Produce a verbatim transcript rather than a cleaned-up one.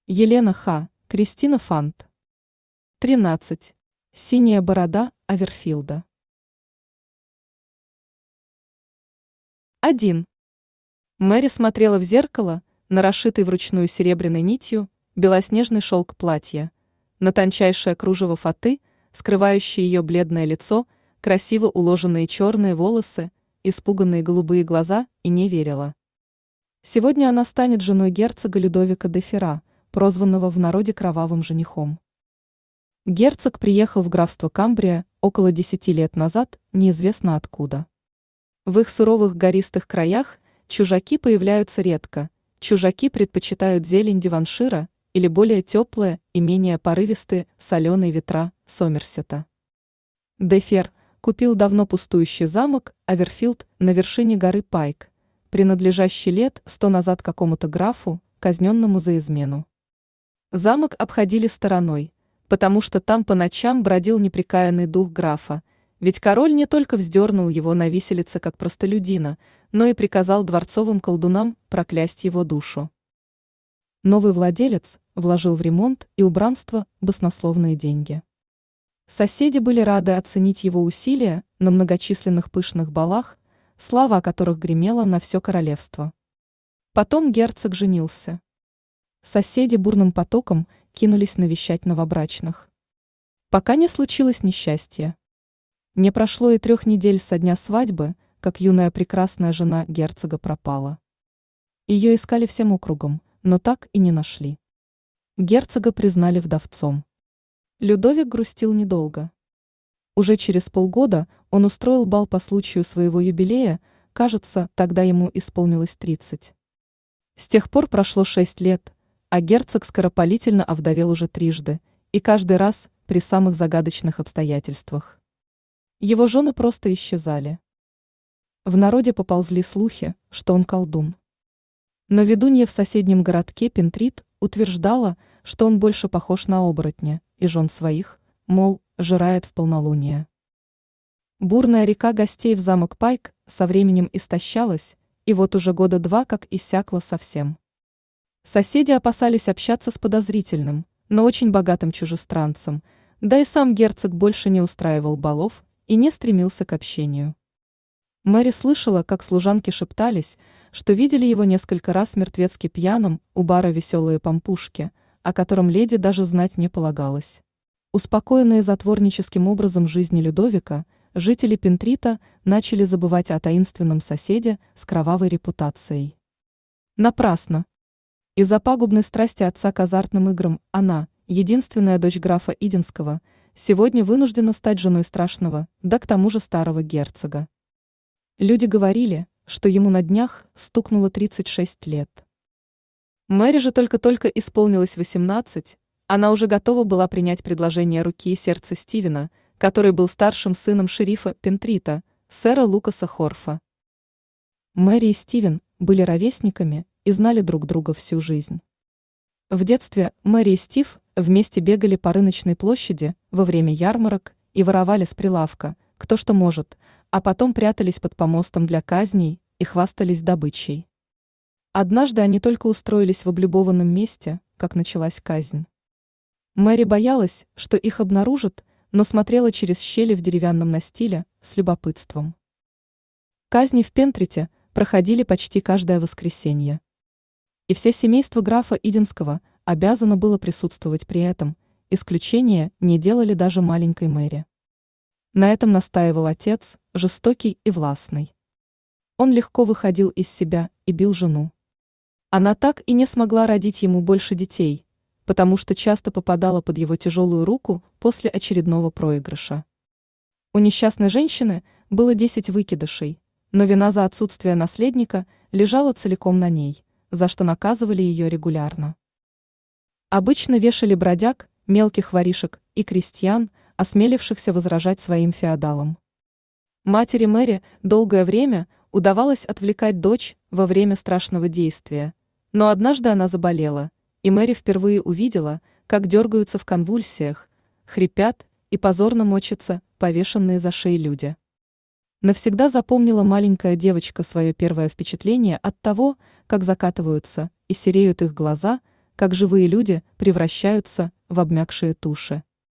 Елена Ха, Кристина Фант. тринадцать. Синяя борода Аверфилда. один. Мэри смотрела в зеркало на расшитый вручную серебряной нитью белоснежный шелк платья, на тончайшее кружево фаты, скрывающее ее бледное лицо, красиво уложенные черные волосы, испуганные голубые глаза, и не верила. Сегодня она станет женой герцога Людовика де Ферра, прозванного в народе кровавым женихом. Герцог приехал в графство Камбрия около десяти лет назад, неизвестно откуда. В их суровых гористых краях чужаки появляются редко, чужаки предпочитают зелень Деваншира или более теплые и менее порывистые соленые ветра Сомерсета. Де Фер купил давно пустующий замок Аверфилд на вершине горы Пайк, принадлежащий лет сто назад какому-то графу, казненному за измену. Замок обходили стороной, потому что там по ночам бродил непрекаянный дух графа, ведь король не только вздернул его на виселице как простолюдина, но и приказал дворцовым колдунам проклясть его душу. Новый владелец вложил в ремонт и убранство баснословные деньги. Соседи были рады оценить его усилия на многочисленных пышных балах, слава о которых гремела на все королевство. Потом герцог женился. Соседи бурным потоком кинулись навещать новобрачных. Пока не случилось несчастье. Не прошло и трех недель со дня свадьбы, как юная прекрасная жена герцога пропала. Ее искали всем округом, но так и не нашли. Герцога признали вдовцом. Людовик грустил недолго. Уже через полгода он устроил бал по случаю своего юбилея, кажется, тогда ему исполнилось тридцать. С тех пор прошло шесть лет, а герцог скоропалительно овдовел уже трижды, и каждый раз при самых загадочных обстоятельствах. Его жены просто исчезали. В народе поползли слухи, что он колдун. Но ведунья в соседнем городке Пентрит утверждала, что он больше похож на оборотня, и жен своих, мол, жирает в полнолуние. Бурная река гостей в замок Пайк со временем истощалась, и вот уже года два как иссякла совсем. Соседи опасались общаться с подозрительным, но очень богатым чужестранцем, да и сам герцог больше не устраивал балов и не стремился к общению. Мэри слышала, как служанки шептались, что видели его несколько раз мертвецки пьяным у бара «Веселые пампушки», о котором леди даже знать не полагалось. Успокоенные затворническим образом жизни Людовика, жители Пентрита начали забывать о таинственном соседе с кровавой репутацией. Напрасно. Из-за пагубной страсти отца к азартным играм она, единственная дочь графа Иденского, сегодня вынуждена стать женой страшного, да к тому же старого герцога. Люди говорили, что ему на днях стукнуло тридцать шесть лет. Мэри же только-только исполнилось восемнадцать, она уже готова была принять предложение руки и сердца Стивена, который был старшим сыном шерифа Пентрита, сэра Лукаса Хорфа. Мэри и Стивен были ровесниками и знали друг друга всю жизнь. В детстве Мэри и Стив вместе бегали по рыночной площади во время ярмарок и воровали с прилавка, кто что может, а потом прятались под помостом для казней и хвастались добычей. Однажды они только устроились в облюбованном месте, как началась казнь. Мэри боялась, что их обнаружат, но смотрела через щели в деревянном настиле с любопытством. Казни в Пентрите проходили почти каждое воскресенье. И все семейство графа Иденского обязано было присутствовать при этом, исключения не делали даже маленькой Мэри. На этом настаивал отец, жестокий и властный. Он легко выходил из себя и бил жену. Она так и не смогла родить ему больше детей, потому что часто попадала под его тяжелую руку после очередного проигрыша. У несчастной женщины было десять выкидышей, но вина за отсутствие наследника лежала целиком на ней, за что наказывали ее регулярно. Обычно вешали бродяг, мелких воришек и крестьян, осмелившихся возражать своим феодалам. Матери Мэри долгое время удавалось отвлекать дочь во время страшного действия, но однажды она заболела, и Мэри впервые увидела, как дергаются в конвульсиях, хрипят и позорно мочатся повешенные за шеи люди. Навсегда запомнила маленькая девочка свое первое впечатление от того, как закатываются и сереют их глаза, как живые люди превращаются в обмякшие туши.